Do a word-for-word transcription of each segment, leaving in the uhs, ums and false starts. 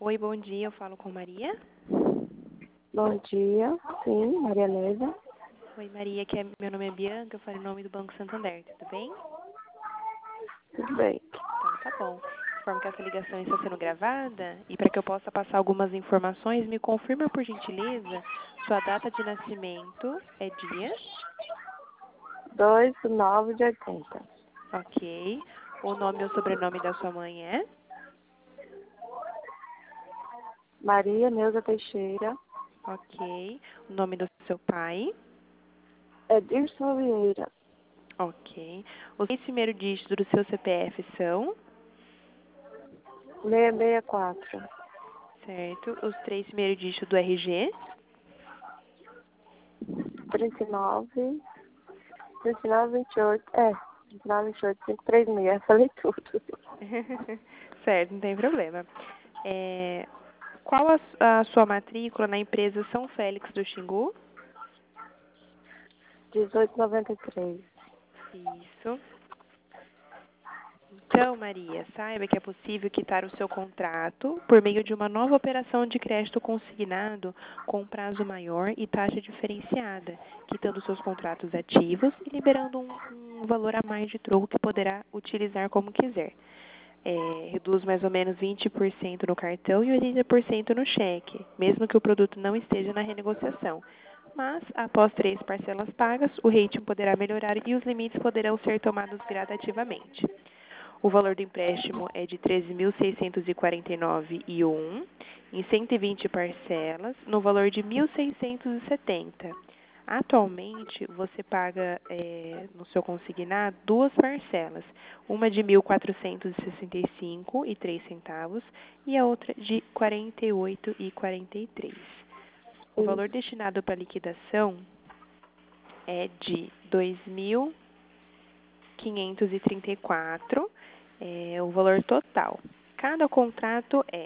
Oi, bom dia, eu falo com Maria. Bom dia, sim, Maria Leza. Oi, Maria, que é, meu nome é Bianca, eu falo em nome do Banco Santander, tudo bem? Tudo bem. Então, tá bom. Informo que essa ligação está sendo gravada e para que eu possa passar algumas informações, me confirma, por gentileza, sua data de nascimento é dia, dois do nove de oitenta. ok. O nome ou sobrenome da sua mãe é? Maria Neuza Teixeira. Ok. O nome do seu pai? Edirson Vieira. Ok. Os três primeiros dígitos do seu C P F são? seiscentos e sessenta e quatro. Certo. Os três primeiros dígitos do R G? trinta e nove. trinta e nove, vinte e oito. É, trinta e nove, vinte e oito, quinhentos e trinta e seis. Falei tudo. Certo, não tem problema. É, qual a, a sua matrícula na empresa São Félix do Xingu? dezoito noventa e três. Isso. Então, Maria, saiba que é possível quitar o seu contrato por meio de uma nova operação de crédito consignado com prazo maior e taxa diferenciada, quitando seus contratos ativos e liberando um, um valor a mais de troco que poderá utilizar como quiser. É, reduz mais ou menos vinte por cento no cartão e oitenta por cento no cheque, mesmo que o produto não esteja na renegociação. Mas, após três parcelas pagas, o rating poderá melhorar e os limites poderão ser tomados gradativamente. O valor do empréstimo é de treze mil seiscentos e quarenta e nove reais e um em cento e vinte parcelas, no valor de mil seiscentos e setenta. Atualmente, você paga é, no seu consignado duas parcelas, uma de mil quatrocentos e sessenta e cinco reais e três centavos e a outra de quarenta e oito reais e quarenta e três centavos. O valor destinado para liquidação é de dois mil quinhentos e trinta e quatro reais. É o valor total. Cada contrato é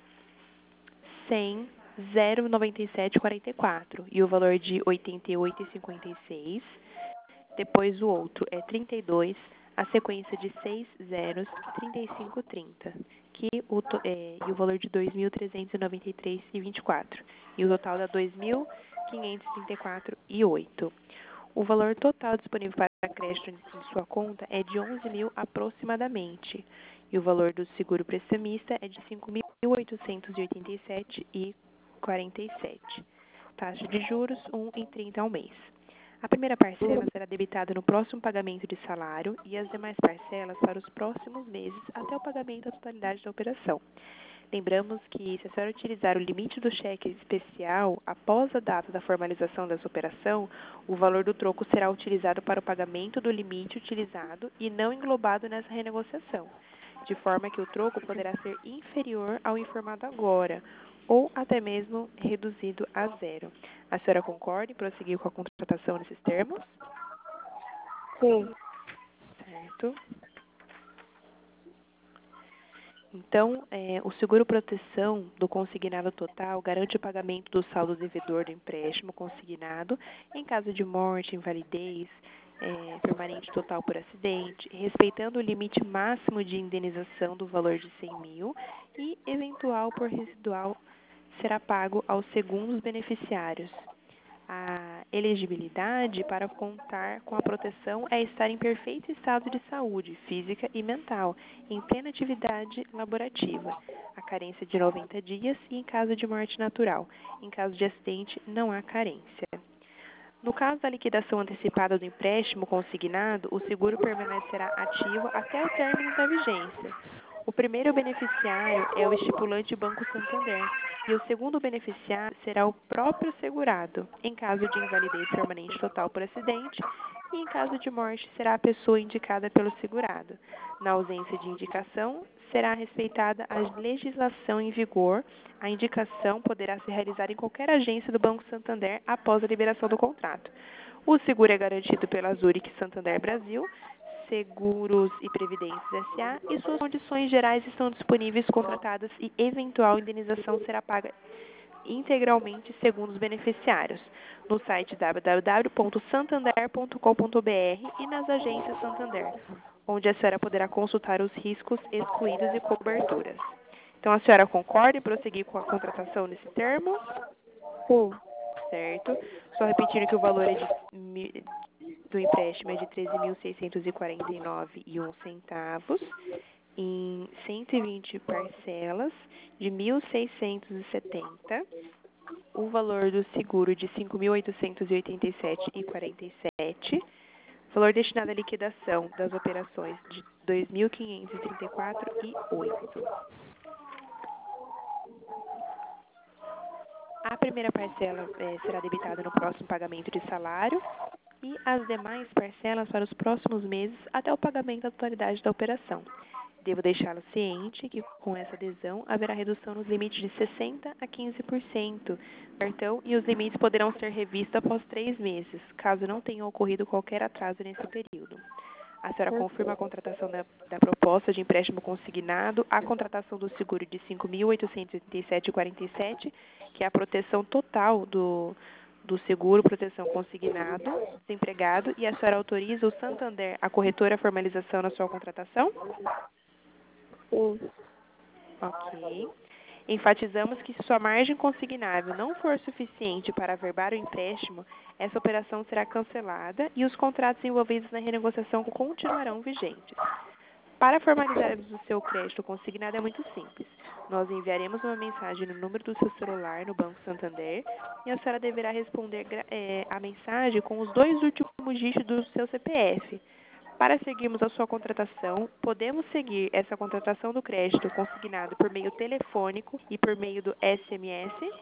cem, zero vírgula noventa e sete quarenta e quatro e o valor de oitenta e oito reais e cinquenta e seis. Depois o outro é trinta e dois, a sequência de seis zeros, trinta e cinco trinta, que o to, é, e o valor de dois mil trezentos e noventa e três reais e vinte e quatro. E o total dá dois mil quinhentos e trinta e quatro reais e oito. O valor total disponível para crédito em sua conta é de onze mil aproximadamente. E o valor do seguro prestamista é de cinco mil oitocentos e oitenta e sete reais e quarenta e sete. Taxa de juros um vírgula trinta ao mês. A primeira parcela será debitada no próximo pagamento de salário e as demais parcelas para os próximos meses até o pagamento da totalidade da operação. Lembramos que, se a senhora utilizar o limite do cheque especial após a data da formalização dessa operação, o valor do troco será utilizado para o pagamento do limite utilizado e não englobado nessa renegociação, de forma que o troco poderá ser inferior ao informado agora, ou até mesmo reduzido a zero. A senhora concorda em prosseguir com a contratação nesses termos? Sim. Certo. Então, é, o seguro-proteção do consignado total garante o pagamento do saldo devedor do empréstimo consignado em caso de morte, invalidez, é, permanente total por acidente, respeitando o limite máximo de indenização do valor de cem mil e eventual por residual será pago aos segundos beneficiários. A elegibilidade para contar com a proteção é estar em perfeito estado de saúde física e mental, em plena atividade laborativa, a carência de noventa dias e em caso de morte natural. Em caso de acidente, não há carência. No caso da liquidação antecipada do empréstimo consignado, o seguro permanecerá ativo até o término da vigência. O primeiro beneficiário é o estipulante Banco Santander e o segundo beneficiário será o próprio segurado, em caso de invalidez permanente total por acidente, e em caso de morte será a pessoa indicada pelo segurado. Na ausência de indicação, será respeitada a legislação em vigor. A indicação poderá ser realizada em qualquer agência do Banco Santander após a liberação do contrato. O seguro é garantido pela Zurich Santander Brasil, Seguros e Previdências S A e suas condições gerais estão disponíveis, contratadas e eventual indenização será paga integralmente segundo os beneficiários, no site w w w ponto santander ponto com ponto b r e nas agências Santander, onde a senhora poderá consultar os riscos excluídos e coberturas. Então, a senhora concorda em prosseguir com a contratação nesse termo? Sim. Certo. Só repetindo que o valor é de, mi- do empréstimo é de treze mil seiscentos e quarenta e nove reais e um centavos, em cento e vinte parcelas de mil seiscentos e setenta. O valor do seguro de cinco mil oitocentos e oitenta e sete reais e quarenta e sete. Valor destinado à liquidação das operações de dois mil quinhentos e trinta e quatro reais e oito. A primeira parcela eh, será debitada no próximo pagamento de salário e as demais parcelas para os próximos meses até o pagamento da totalidade da operação. Devo deixá-lo ciente que com essa adesão haverá redução nos limites de sessenta por cento a quinze por cento do cartão e os limites poderão ser revistos após três meses, caso não tenha ocorrido qualquer atraso nesse período. A senhora confirma a contratação da, da proposta de empréstimo consignado, a contratação do seguro de cinco mil oitocentos e oitenta e sete reais e quarenta e sete, que é a proteção total do, do seguro, proteção consignado, desempregado, e a senhora autoriza o Santander, a corretora, a formalização na sua contratação? Sim. Ok. Enfatizamos que se sua margem consignável não for suficiente para averbar o empréstimo, essa operação será cancelada e os contratos envolvidos na renegociação continuarão vigentes. Para formalizarmos o seu crédito consignado é muito simples. Nós enviaremos uma mensagem no número do seu celular no Banco Santander e a senhora deverá responder é, a mensagem com os dois últimos dígitos do seu C P F. Para seguirmos a sua contratação, podemos seguir essa contratação do crédito consignado por meio telefônico e por meio do S M S?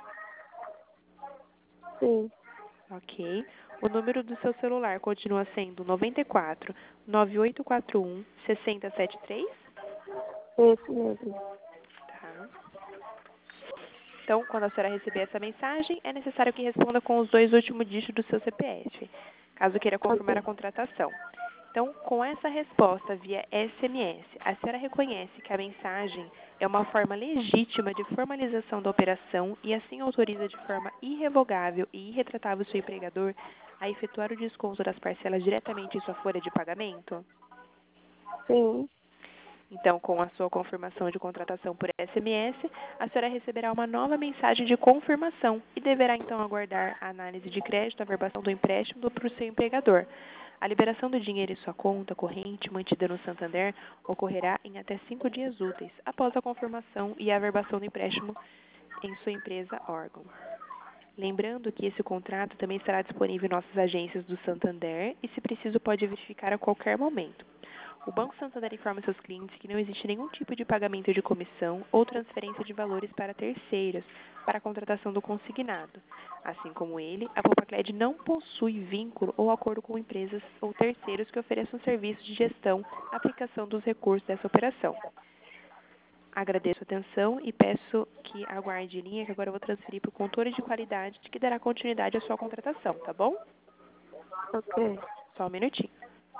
Sim. Ok. O número do seu celular continua sendo noventa e quatro, nove oito quatro um, seis zero sete três? Esse mesmo. Tá. Então, quando a senhora receber essa mensagem, é necessário que responda com os dois últimos dígitos do seu C P F, caso queira confirmar Ok. a contratação. Então, com essa resposta via S M S, a senhora reconhece que a mensagem é uma forma legítima de formalização da operação e assim autoriza de forma irrevogável e irretratável o seu empregador a efetuar o desconto das parcelas diretamente em sua folha de pagamento? Sim. Então, com a sua confirmação de contratação por S M S, a senhora receberá uma nova mensagem de confirmação e deverá então aguardar a análise de crédito, a verbação do empréstimo do para o seu empregador. A liberação do dinheiro em sua conta corrente mantida no Santander ocorrerá em até cinco dias úteis, após a confirmação e a averbação do empréstimo em sua empresa órgão. Lembrando que esse contrato também estará disponível em nossas agências do Santander e, se preciso, pode verificar a qualquer momento. O Banco Santander informa seus clientes que não existe nenhum tipo de pagamento de comissão ou transferência de valores para terceiros para a contratação do consignado. Assim como ele, a Poupacled não possui vínculo ou acordo com empresas ou terceiros que ofereçam serviços de gestão, aplicação dos recursos dessa operação. Agradeço a atenção e peço que aguarde em linha, que agora eu vou transferir para o controle de qualidade, que dará continuidade à sua contratação, tá bom? Ok. Só um minutinho.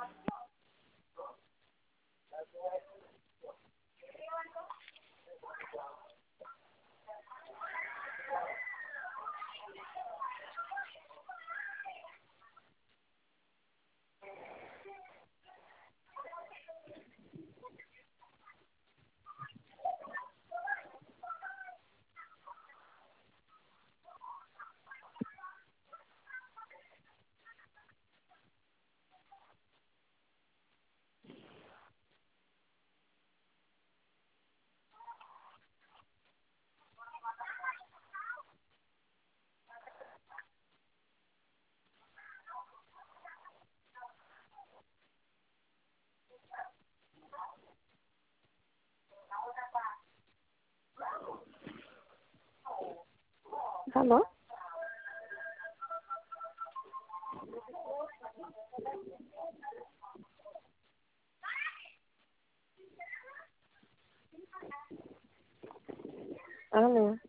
Alô? Alô?